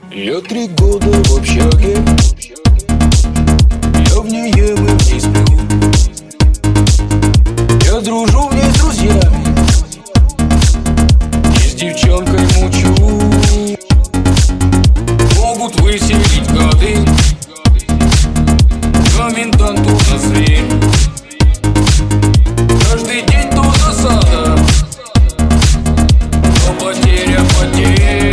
Я 3 года в общаге, я в ней ем и в ней сплю. Я дружу в ней с друзьями и с девчонкой мучу. Могут выселить гады, комендант у нас зверь. Каждый день то засада, но потеря потерь.